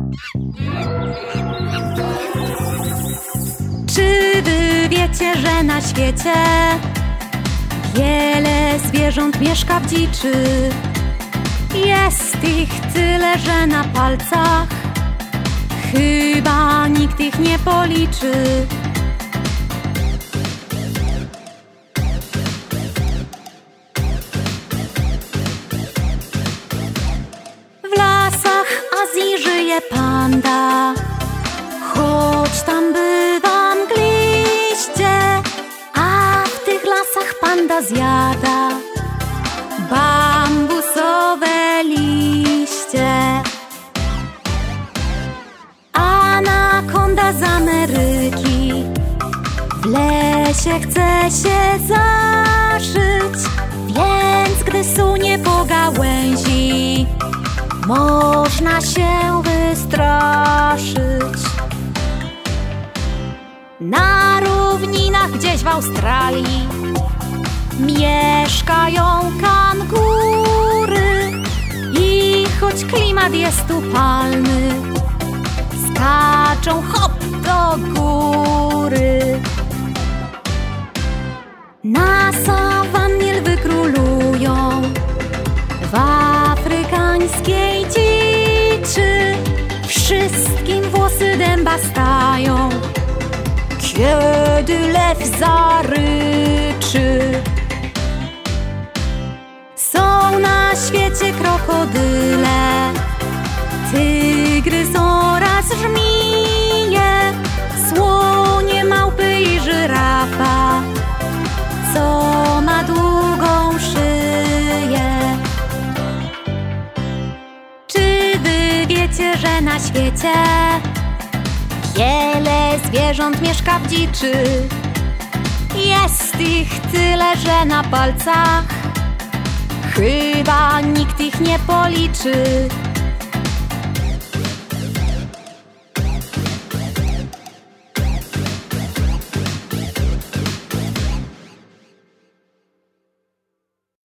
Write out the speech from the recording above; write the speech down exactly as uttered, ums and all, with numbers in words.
Czy wy wiecie, że na świecie wiele zwierząt mieszka w dziczy? Jest ich tyle, że na palcach chyba nikt ich nie policzy. W lasach Azji żyje panda, choć tam bywa mgliście, a w tych lasach panda zjada bambusowe liście. Anakonda z Ameryki w lesie chce się zaszyć, więc gdy sunie po gałęzi, można się wystraszyć. Na równinach gdzieś w Australii mieszkają kangury i choć klimat jest upalny, skaczą hop do góry. Na sawannie lwy królują w afrykańskiej dziczy, wszystkim włosy dęba stają, kiedy lew zaryczy. Są na świecie krokodyle, tygrys oraz żmije, słonie, małpy i żyrafa, co ma długą szyję. Czy wy wiecie, że na świecie wiele zwierząt mieszka w dziczy? Jest ich tyle, że na palcach chyba nikt ich nie policzy.